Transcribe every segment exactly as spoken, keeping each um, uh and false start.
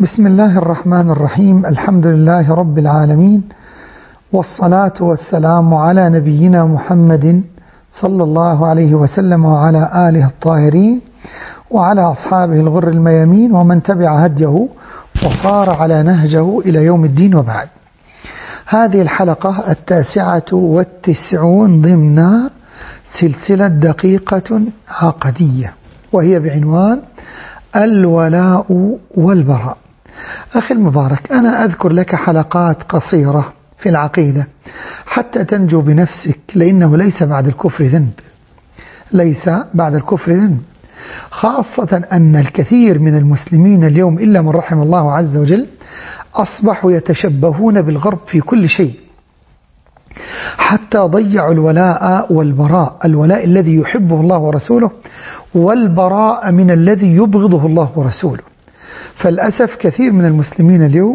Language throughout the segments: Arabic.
بسم الله الرحمن الرحيم. الحمد لله رب العالمين، والصلاة والسلام على نبينا محمد صلى الله عليه وسلم وعلى آله الطاهرين وعلى أصحابه الغر الميامين ومن تبع هديه وصار على نهجه إلى يوم الدين، وبعد. هذه الحلقة التاسعة والتسعون ضمن سلسلة دقيقة عقدية، وهي بعنوان الولاء والبراء. أخي المبارك، أنا أذكر لك حلقات قصيرة في العقيدة حتى تنجو بنفسك، لأنه ليس بعد الكفر ذنب، ليس بعد الكفر ذنب، خاصة أن الكثير من المسلمين اليوم إلا من رحم الله عز وجل أصبحوا يتشبهون بالغرب في كل شيء، حتى ضيعوا الولاء والبراء، الولاء الذي يحبه الله ورسوله، والبراء من الذي يبغضه الله ورسوله. فالأسف كثير من المسلمين اليوم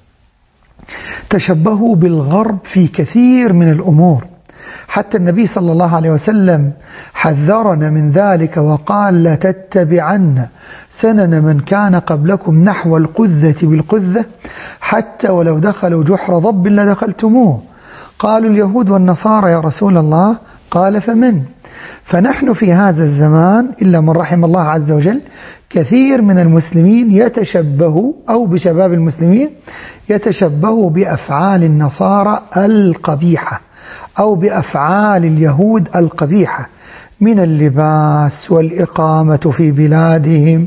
تشبهوا بالغرب في كثير من الأمور، حتى النبي صلى الله عليه وسلم حذرنا من ذلك وقال: لا تتبعن سنن من كان قبلكم نحو القذة بالقذة حتى ولو دخلوا جحر ضب لدخلتموه. قالوا: اليهود والنصارى يا رسول الله. قال: فمن؟ فنحن في هذا الزمان إلا من رحم الله عز وجل كثير من المسلمين يتشبه أو بشباب المسلمين يتشبه بأفعال النصارى القبيحة أو بأفعال اليهود القبيحة من اللباس والإقامة في بلادهم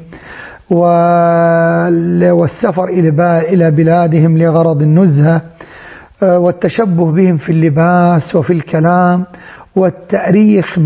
والسفر إلى بلادهم لغرض النزهة والتشبه بهم في اللباس وفي الكلام والتأريخ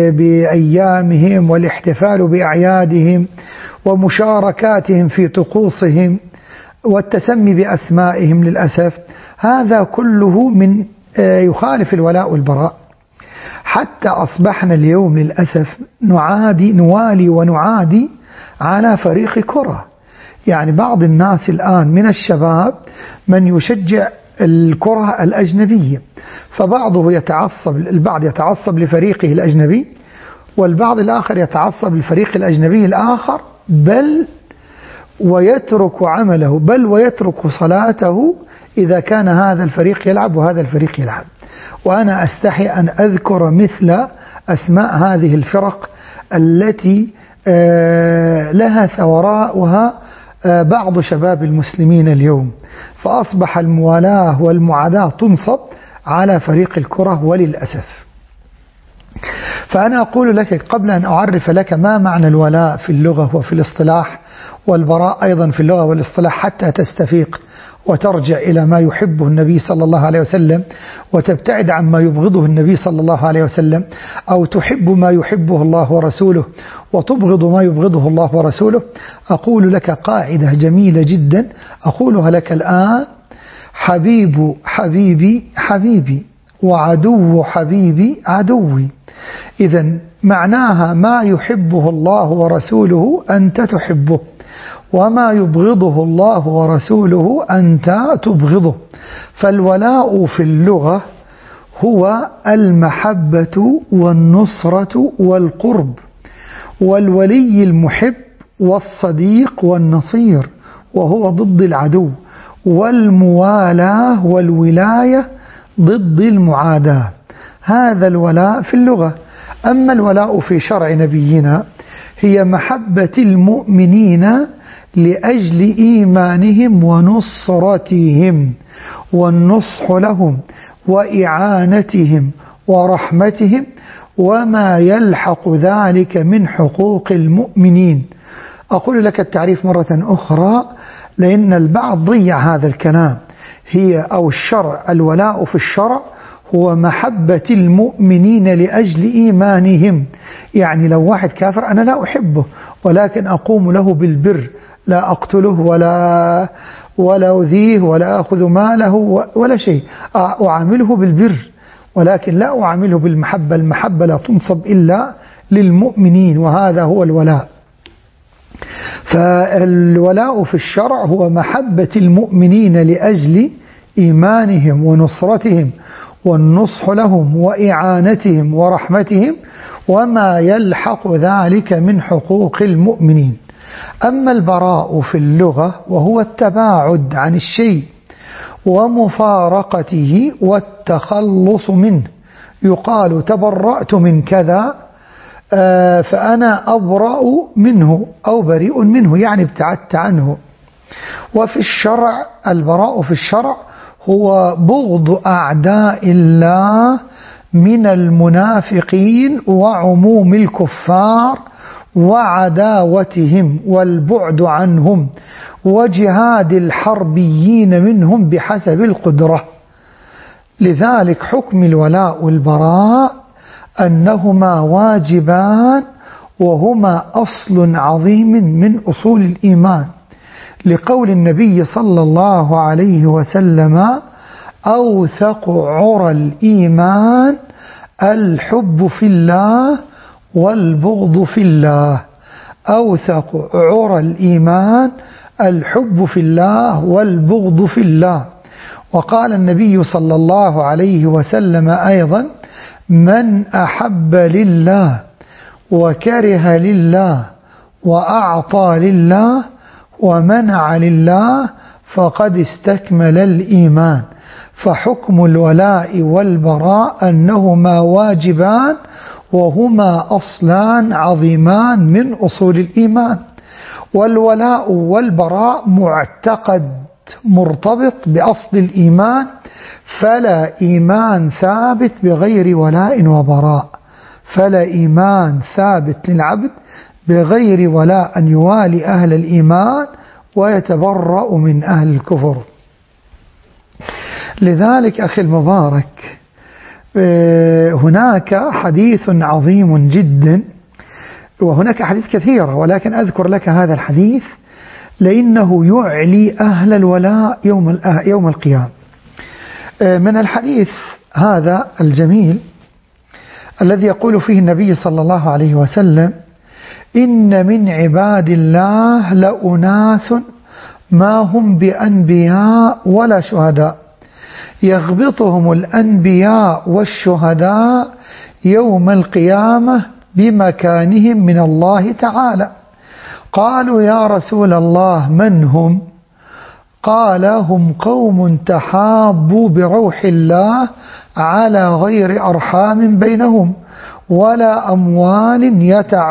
بأيامهم والاحتفال بأعيادهم ومشاركاتهم في طقوسهم والتسمي بأسمائهم. للأسف هذا كله من يخالف الولاء والبراء، حتى أصبحنا اليوم للأسف نعادي نوالي ونعادي على فريق كرة. يعني بعض الناس الآن من الشباب من يشجع الكرة الأجنبية، فبعضه يتعصب، البعض يتعصب لفريقه الأجنبي، والبعض الآخر يتعصب للفريق الأجنبي الآخر، بل ويترك عمله، بل ويترك صلاته إذا كان هذا الفريق يلعب وهذا الفريق يلعب. وأنا أستحي أن أذكر مثل أسماء هذه الفرق التي لها ثوراءها بعض شباب المسلمين اليوم، فأصبح الموالاة والمعاداة تنصب على فريق الكرة وللأسف. فأنا أقول لك قبل أن أعرف لك ما معنى الولاء في اللغة وفي الاصطلاح، والبراء أيضا في اللغة والاصطلاح، حتى تستفيق وترجع إلى ما يحبه النبي صلى الله عليه وسلم وتبتعد عن ما يبغضه النبي صلى الله عليه وسلم، أو تحب ما يحبه الله ورسوله وتبغض ما يبغضه الله ورسوله. أقول لك قاعدة جميلة جدا أقولها لك الآن: حبيب حبيبي حبيبي، وعدو حبيبي عدوي. إذن معناها ما يحبه الله ورسوله أنت تحبه، وما يبغضه الله ورسوله أنت تبغضه. فالولاء في اللغة هو المحبة والنصرة والقرب، والولي المحب والصديق والنصير، وهو ضد العدو، والموالاة والولاية ضد المعاداة. هذا الولاء في اللغة. أما الولاء في شرع نبينا هي محبة المؤمنين لأجل إيمانهم ونصرتهم والنصح لهم وإعانتهم ورحمتهم وما يلحق ذلك من حقوق المؤمنين. أقول لك التعريف مرة أخرى لأن البعض ضيع هذا الكلام. هي أو الشرع، الولاء في الشرع هو محبة المؤمنين لأجل إيمانهم. يعني لو واحد كافر أنا لا أحبه، ولكن أقوم له بالبر، لا أقتله ولا ولا أذيه ولا أخذ ماله ولا شيء، أعامله بالبر، ولكن لا أعامله بالمحبة. المحبة لا تنصب إلا للمؤمنين، وهذا هو الولاء. فالولاء في الشرع هو محبة المؤمنين لأجل إيمانهم ونصرتهم والنصح لهم وإعانتهم ورحمتهم وما يلحق ذلك من حقوق المؤمنين. أما البراء في اللغة وهو التباعد عن الشيء ومفارقته والتخلص منه، يقال تبرأت من كذا فأنا أبرأ منه أو بريء منه، يعني ابتعدت عنه. وفي الشرع البراء في الشرع هو بغض أعداء الله من المنافقين وعموم الكفار وعداوتهم والبعد عنهم وجهاد الحربيين منهم بحسب القدرة. لذلك حكم الولاء والبراء أنهما واجبان وهما أصل عظيم من أصول الإيمان، لقول النبي صلى الله عليه وسلم: أوثق عرى الإيمان الحب في الله والبغض في الله. أوثق عرى الإيمان الحب في الله والبغض في الله. وقال النبي صلى الله عليه وسلم أيضا: من أحب لله وكره لله وأعطى لله ومنع لله فقد استكمل الإيمان. فحكم الولاء والبراء أنهما واجبان وهما أصلان عظيمان من أصول الإيمان. والولاء والبراء معتقد مرتبط بأصل الإيمان، فلا إيمان ثابت بغير ولاء وبراء. فلا إيمان ثابت للعبد بغير ولاء أن يوالي أهل الإيمان ويتبرأ من أهل الكفر. لذلك أخي المبارك هناك حديث عظيم جدا، وهناك حديث كثيرة، ولكن أذكر لك هذا الحديث لأنه يعلي أهل الولاء يوم يوم القيامة. من الحديث هذا الجميل الذي يقول فيه النبي صلى الله عليه وسلم: إن من عباد الله لأناس ما هم بأنبياء ولا شهداء، يغبطهم الأنبياء والشهداء يوم القيامة بمكانهم من الله تعالى. قالوا: يا رسول الله من هم؟ قال: هم قوم تحابوا بروح الله على غير أرحام بينهم ولا أموال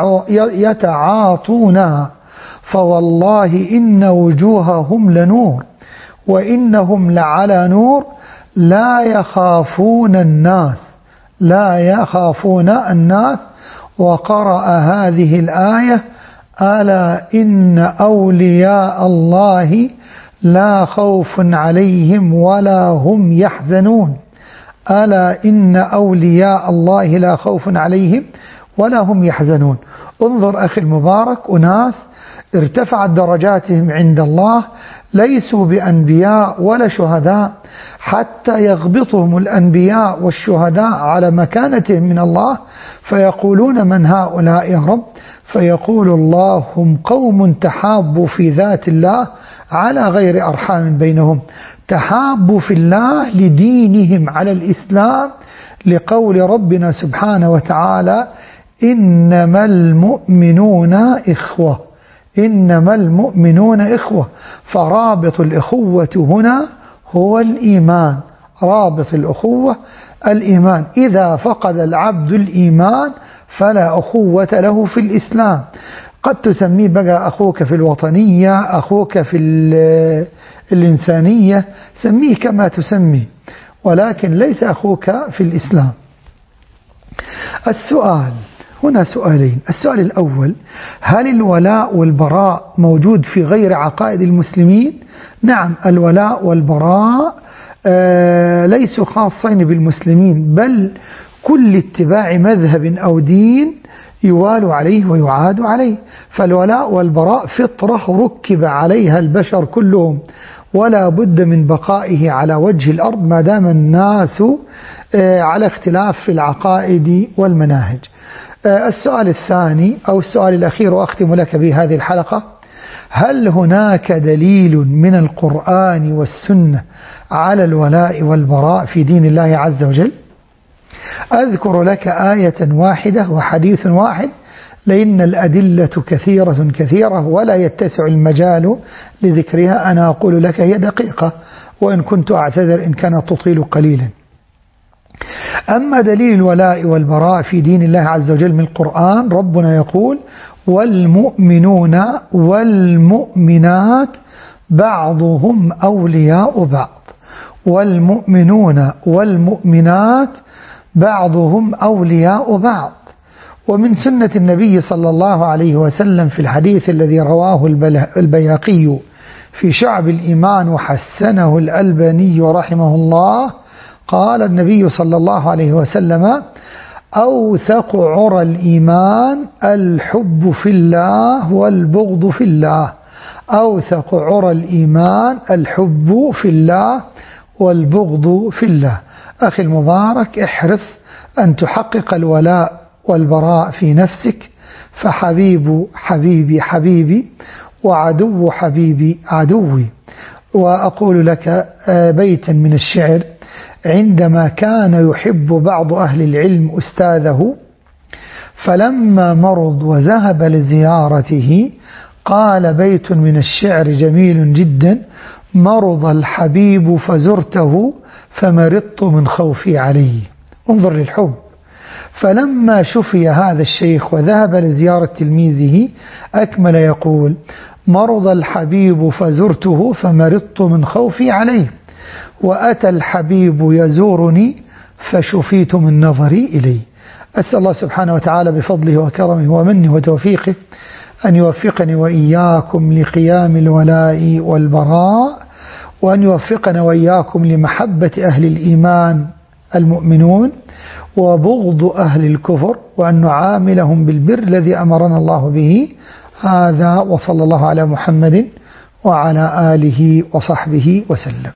يتعاطونها، فوالله إن وجوههم لنور وإنهم لعلى نور لا يخافون الناس لا يخافون الناس. وقرأ هذه الآية: ألا إن أولياء الله لا خوف عليهم ولا هم يحزنون. ألا إن أولياء الله لا خوف عليهم ولا هم يحزنون. انظر أخي المبارك، أناس ارتفعت درجاتهم عند الله، ليسوا بأنبياء ولا شهداء، حتى يغبطهم الأنبياء والشهداء على مكانتهم من الله، فيقولون: من هؤلاء يا رب؟ فيقول الله: هم قوم تحابوا في ذات الله على غير أرحام بينهم، تحابوا في الله لدينهم على الإسلام، لقول ربنا سبحانه وتعالى: إنما المؤمنون إخوة. إنما المؤمنون إخوة. فرابط الإخوة هنا هو الإيمان، رابط الأخوة الإيمان. إذا فقد العبد الإيمان فلا أخوة له في الإسلام. قد تسميه بقى أخوك في الوطنية، أخوك في الإنسانية، سميه كما تسميه، ولكن ليس أخوك في الإسلام. السؤال هنا سؤالين. السؤال الأول: هل الولاء والبراء موجود في غير عقائد المسلمين؟ نعم، الولاء والبراء آه ليسوا خاصين بالمسلمين، بل كل اتباع مذهب أو دين يوال عليه ويعاد عليه. فالولاء والبراء فطرة ركب عليها البشر كلهم، ولا بد من بقائه على وجه الأرض ما دام الناس آه على اختلاف في العقائد والمناهج. السؤال الثاني أو السؤال الأخير وأختم لك به هذه الحلقة: هل هناك دليل من القرآن والسنة على الولاء والبراء في دين الله عز وجل؟ أذكر لك آية واحدة وحديث واحد لأن الأدلة كثيرة كثيرة ولا يتسع المجال لذكرها. أنا أقول لك هي دقيقة، وإن كنت أعتذر إن كانت تطيل قليلا. أما دليل الولاء والبراء في دين الله عز وجل من القرآن، ربنا يقول: والمؤمنون والمؤمنات بعضهم أولياء بعض. والمؤمنون والمؤمنات بعضهم أولياء بعض. ومن سنة النبي صلى الله عليه وسلم في الحديث الذي رواه البيهقي في شعب الإيمان وحسنه الألباني رحمه الله، قال النبي صلى الله عليه وسلم: أوثق عرى الإيمان الحب في الله والبغض في الله. أوثق عرى الإيمان الحب في الله والبغض في الله. أخي المبارك، احرص أن تحقق الولاء والبراء في نفسك، فحبيب حبيبي حبيبي وعدو حبيبي عدوي. وأقول لك بيتا من الشعر: عندما كان يحب بعض أهل العلم أستاذه، فلما مرض وذهب لزيارته، قال بيت من الشعر جميل جدا: مرض الحبيب فزرته فمرضت من خوفي عليه. انظر للحب. فلما شفي هذا الشيخ وذهب لزيارة تلميذه، أكمل يقول: مرض الحبيب فزرته فمرضت من خوفي عليه، وأتى الحبيب يزورني فشفيت من نظري إليه. أسأل الله سبحانه وتعالى بفضله وكرمه ومنه وتوفيقه أن يوفقني وإياكم لقيام الولاء والبراء، وأن يوفقنا وإياكم لمحبة أهل الإيمان المؤمنون وبغض أهل الكفر، وأن نعاملهم بالبر الذي أمرنا الله به. هذا، وصلى الله على محمد وعلى آله وصحبه وسلم.